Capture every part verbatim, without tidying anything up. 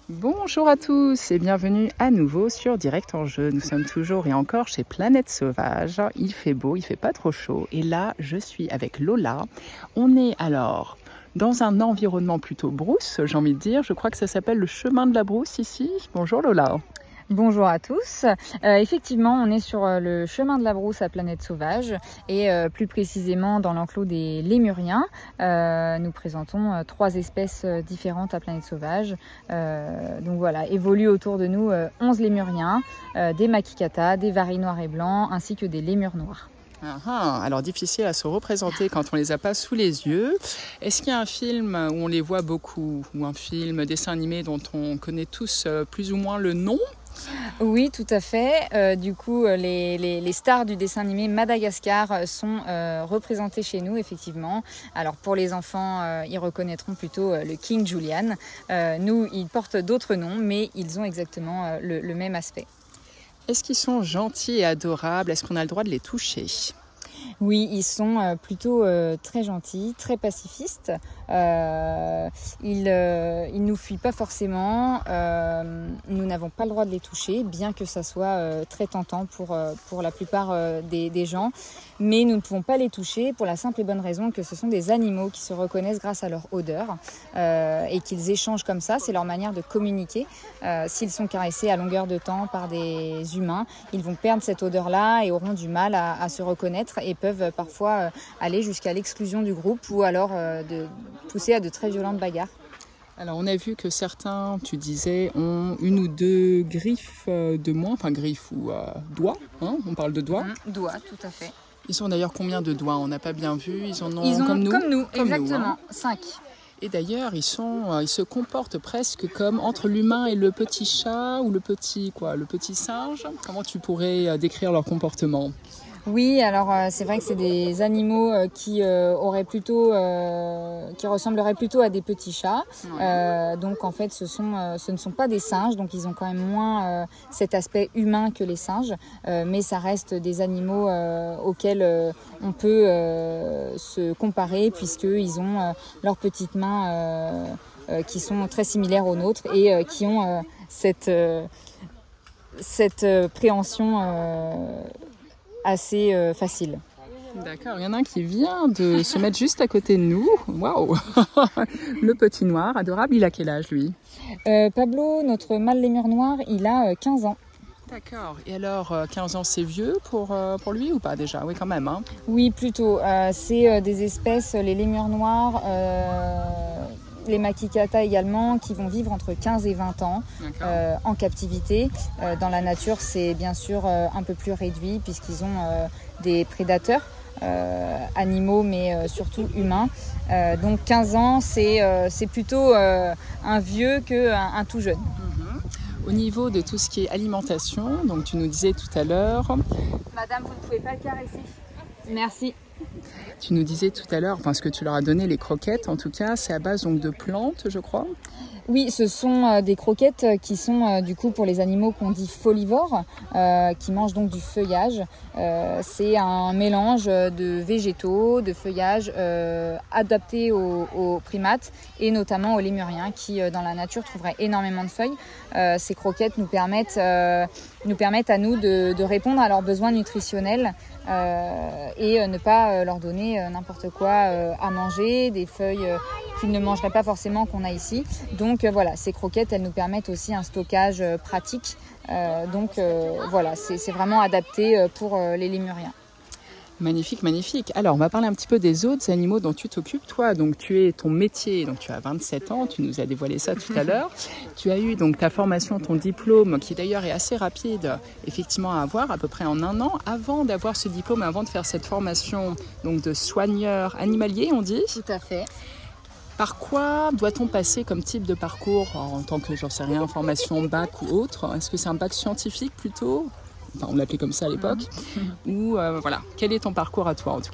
Bonjour à tous et bienvenue à nouveau sur Direct en Jeu. Nous sommes toujours et encore chez Planète Sauvage. Il fait beau, il fait pas trop chaud. Et là, je suis avec Lola. On est alors dans un environnement plutôt brousse, j'ai envie de dire. Je crois que ça s'appelle le chemin de la brousse ici. Bonjour Lola. Bonjour à tous. Euh, effectivement, on est sur euh, le chemin de la brousse à Planète Sauvage et euh, plus précisément dans l'enclos des lémuriens. Euh, nous présentons euh, trois espèces euh, différentes à Planète Sauvage. Euh, donc voilà, évoluent autour de nous euh, onze lémuriens, euh, des makikatas, des varis noirs et blancs ainsi que des lémures noirs. Ah, ah, alors difficile à se représenter quand on les a pas sous les yeux. Est-ce qu'il y a un film où on les voit beaucoup ou un film, dessin animé dont on connaît tous euh, plus ou moins le nom ? Oui, tout à fait. Euh, du coup, les, les, les stars du dessin animé Madagascar sont euh, représentées chez nous, effectivement. Alors, pour les enfants, euh, ils reconnaîtront plutôt euh, le King Julian. Euh, nous, ils portent d'autres noms, mais ils ont exactement euh, le, le même aspect. Est-ce qu'ils sont gentils et adorables ? Est-ce qu'on a le droit de les toucher ? Oui, ils sont euh, plutôt euh, très gentils, très pacifistes. Euh, ils, euh, ils nous fuient pas forcément. Euh, nous n'avons pas le droit de les toucher, bien que ça soit euh, très tentant pour, euh, pour la plupart euh, des, des gens. Mais nous ne pouvons pas les toucher pour la simple et bonne raison que ce sont des animaux qui se reconnaissent grâce à leur odeur euh, et qu'ils échangent comme ça. C'est leur manière de communiquer. Euh, s'ils sont caressés à longueur de temps par des humains, ils vont perdre cette odeur-là et auront du mal à, à se reconnaître et peuvent parfois aller jusqu'à l'exclusion du groupe ou alors euh, de pousser à de très violentes bagarres. Alors on a vu que certains, tu disais, ont une ou deux griffes de moins, enfin griffes ou euh, doigts, hein, on parle de doigts. Mmh, doigts, tout à fait. Ils ont d'ailleurs combien de doigts ? On n'a pas bien vu, ils en ont, ils ont comme nous Comme nous, comme exactement, nous, hein. cinq. Et d'ailleurs, ils, sont, ils se comportent presque comme entre l'humain et le petit chat ou le petit, quoi, le petit singe. Comment tu pourrais décrire leur comportement ? Oui, alors euh, c'est vrai que c'est des animaux euh, qui euh, auraient plutôt, euh, qui ressembleraient plutôt à des petits chats. Ouais. Euh, donc en fait, ce sont, euh, ce ne sont pas des singes, donc ils ont quand même moins euh, cet aspect humain que les singes, euh, mais ça reste des animaux euh, auxquels euh, on peut euh, se comparer puisqu'ils ont euh, leurs petites mains euh, euh, qui sont très similaires aux nôtres et euh, qui ont euh, cette, euh, cette euh, préhension. Euh, assez euh, facile. D'accord, il y en a un qui vient de se mettre juste à côté de nous. Waouh. Le petit noir, adorable. Il a quel âge, lui ? euh, Pablo, notre mâle lémur noir, il a euh, quinze ans. D'accord. Et alors, quinze ans, c'est vieux pour, euh, pour lui ou pas déjà ? Oui, quand même. Hein. Oui, plutôt. Euh, c'est euh, des espèces, les lémurs noirs, euh, les makikatas également, qui vont vivre entre quinze et vingt ans euh, en captivité. Euh, dans la nature, c'est bien sûr euh, un peu plus réduit puisqu'ils ont euh, des prédateurs. Euh, animaux mais euh, surtout humains. Euh, donc quinze ans, c'est, euh, c'est plutôt euh, un vieux qu'un un tout jeune. Au niveau de tout ce qui est alimentation, donc tu nous disais tout à l'heure... Madame, vous ne pouvez pas le caresser. Merci. Tu nous disais tout à l'heure, enfin ce que tu leur as donné, les croquettes en tout cas, c'est à base donc de plantes, je crois. Oui, ce sont euh, des croquettes qui sont euh, du coup pour les animaux qu'on dit folivores, euh, qui mangent donc du feuillage. Euh, c'est un mélange de végétaux, de feuillage euh, adapté aux, aux primates et notamment aux lémuriens qui euh, dans la nature trouveraient énormément de feuilles. Euh, ces croquettes nous permettent, euh, nous permettent à nous de, de répondre à leurs besoins nutritionnels euh, et euh, ne pas euh, leur donner euh, n'importe quoi euh, à manger, des feuilles euh, qu'ils ne mangeraient pas forcément qu'on a ici. Donc euh, voilà, ces croquettes, elles nous permettent aussi un stockage euh, pratique. Euh, donc euh, voilà, c'est, c'est vraiment adapté euh, pour euh, les lémuriens. Magnifique, magnifique. Alors, on va parler un petit peu des autres animaux dont tu t'occupes, toi. Donc, tu es ton métier, donc tu as vingt-sept ans, tu nous as dévoilé ça tout à l'heure. Tu as eu donc ta formation, ton diplôme, qui d'ailleurs est assez rapide, effectivement, à avoir, à peu près en un an. Avant d'avoir ce diplôme, avant de faire cette formation donc de soigneur animalier, on dit ? Tout à fait. Par quoi doit-on passer comme type de parcours en tant que, j'en sais rien, formation bac ou autre ? Est-ce que c'est un bac scientifique plutôt ? Enfin, on l'appelait comme ça à l'époque. Mmh. Ou euh, voilà, quel est ton parcours à toi en tout cas ?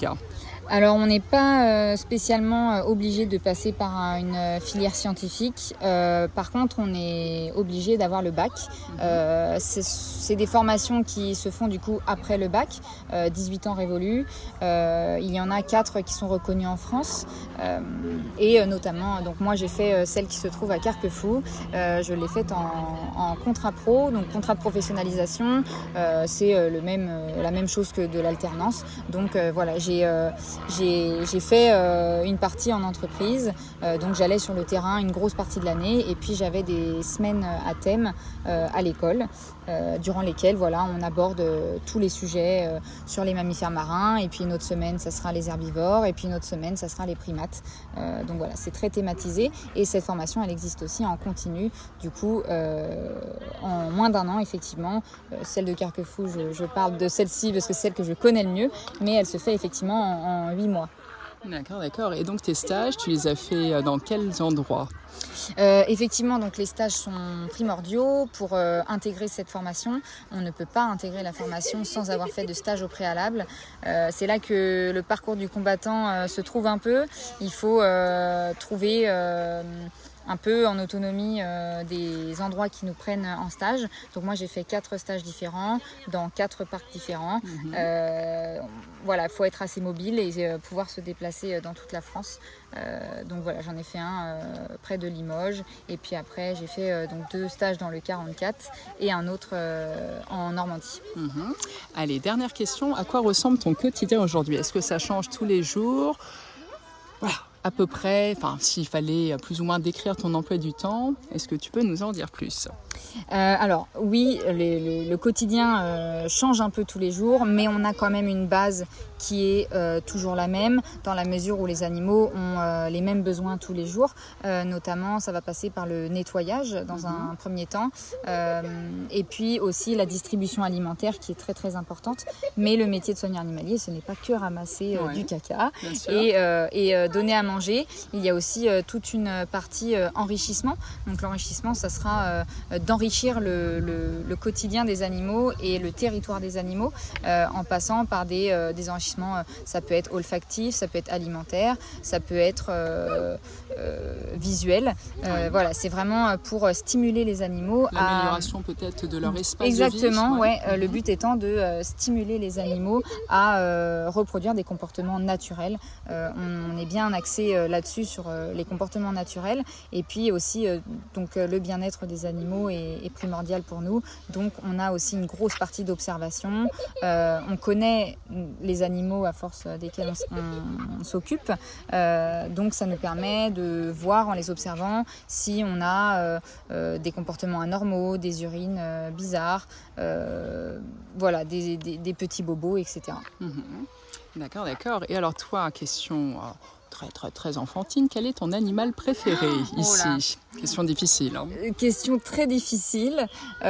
Alors, on n'est pas euh, spécialement euh, obligé de passer par un, une euh, filière scientifique. Euh, par contre, on est obligé d'avoir le bac. Euh, c'est, c'est des formations qui se font du coup après le bac, euh, dix-huit ans révolus. Euh, il y en a quatre qui sont reconnus en France. Euh, et euh, notamment, donc moi j'ai fait euh, celle qui se trouve à Carquefou. Euh, je l'ai faite en, en contrat pro, donc contrat de professionnalisation. Euh, c'est euh, le même, euh, la même chose que de l'alternance. Donc euh, voilà, j'ai... Euh, J'ai, j'ai fait euh, une partie en entreprise, euh, donc j'allais sur le terrain une grosse partie de l'année et puis j'avais des semaines à thème euh, à l'école euh, durant lesquelles voilà, on aborde euh, tous les sujets euh, sur les mammifères marins et puis une autre semaine ça sera les herbivores et puis une autre semaine ça sera les primates. Euh, donc voilà, c'est très thématisé et cette formation elle existe aussi en continu, du coup euh, en moins d'un an effectivement. Euh, celle de Carquefou, je, je parle de celle-ci parce que c'est celle que je connais le mieux, mais elle se fait effectivement en, en huit mois. D'accord, d'accord. Et donc tes stages, tu les as fait dans quels endroits ? Euh, effectivement, donc les stages sont primordiaux pour euh, intégrer cette formation. On ne peut pas intégrer la formation sans avoir fait de stage au préalable. Euh, c'est là que le parcours du combattant euh, se trouve un peu. Il faut euh, trouver euh, un peu en autonomie euh, des endroits qui nous prennent en stage. Donc moi j'ai fait quatre stages différents dans quatre parcs différents. Mmh. Euh, voilà, il faut être assez mobile et euh, pouvoir se déplacer dans toute la France. Euh, donc voilà, j'en ai fait un euh, près de Limoges et puis après j'ai fait euh, donc deux stages dans le quarante-quatre et un autre euh, en Normandie. Mmh. Allez, dernière question, à quoi ressemble ton quotidien aujourd'hui ? Est-ce que ça change tous les jours ? Voilà, à peu près, enfin s'il fallait plus ou moins décrire ton emploi du temps, est-ce que tu peux nous en dire plus ? Euh, alors oui, les, les, le quotidien euh, change un peu tous les jours, mais on a quand même une base qui est euh, toujours la même, dans la mesure où les animaux ont euh, les mêmes besoins tous les jours. Euh, notamment, ça va passer par le nettoyage dans mmh. un premier temps, euh, et puis aussi la distribution alimentaire qui est très très importante. Mais le métier de soigneur animalier, ce n'est pas que ramasser euh, ouais, du caca et, euh, et euh, donner à manger. Il y a aussi euh, toute une partie euh, enrichissement. Donc l'enrichissement, ça sera euh, d'enrichir le, le, le quotidien des animaux et le territoire des animaux euh, en passant par des, euh, des enrichissements. Ça peut être olfactif, ça peut être alimentaire, ça peut être euh, euh, visuel. Euh, oui. Voilà, c'est vraiment pour stimuler les animaux. L'amélioration à... peut-être de leur espace Exactement, de vie. ouais. ouais. Mm-hmm. Le but étant de euh, stimuler les animaux à euh, reproduire des comportements naturels. Euh, on, on est bien axé euh, là-dessus sur euh, les comportements naturels et puis aussi euh, donc euh, le bien-être des animaux est, est primordial pour nous. Donc on a aussi une grosse partie d'observation. Euh, on connaît les animaux à force desquels on, on, on s'occupe. Euh, donc ça nous permet de voir en les observant si on a euh, euh, des comportements anormaux, des urines euh, bizarres, euh, voilà, des, des, des petits bobos, et cetera. Mmh. D'accord, d'accord. Et alors toi, question euh, très, très, très enfantine, quel est ton animal préféré oh, ici là. Question difficile. Hein. Question très difficile.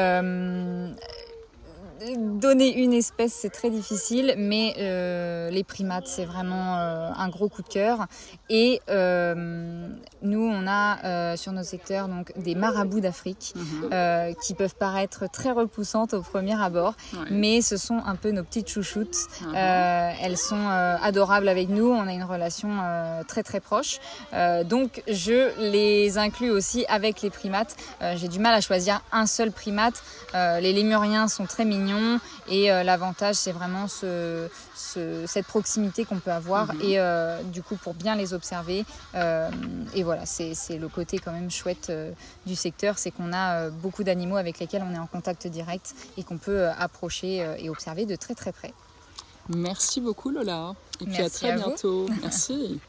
Euh, Donner une espèce, c'est très difficile, mais euh, les primates, c'est vraiment euh, un gros coup de cœur. Et euh, nous, on a euh, sur notre secteur donc, des marabouts d'Afrique mmh. euh, qui peuvent paraître très repoussantes au premier abord, ouais. mais ce sont un peu nos petites chouchoutes. Mmh. Euh, elles sont euh, adorables avec nous, on a une relation euh, très très proche. Euh, donc, je les inclus aussi avec les primates. Euh, j'ai du mal à choisir un seul primate. Euh, les lémuriens sont très mignons. Et euh, l'avantage, c'est vraiment ce, ce, cette proximité qu'on peut avoir mmh. et euh, du coup pour bien les observer. Euh, et voilà, c'est, c'est le côté quand même chouette euh, du secteur, c'est qu'on a euh, beaucoup d'animaux avec lesquels on est en contact direct et qu'on peut euh, approcher euh, et observer de très très près. Merci beaucoup Lola. Et puis Merci à très à bientôt. Merci.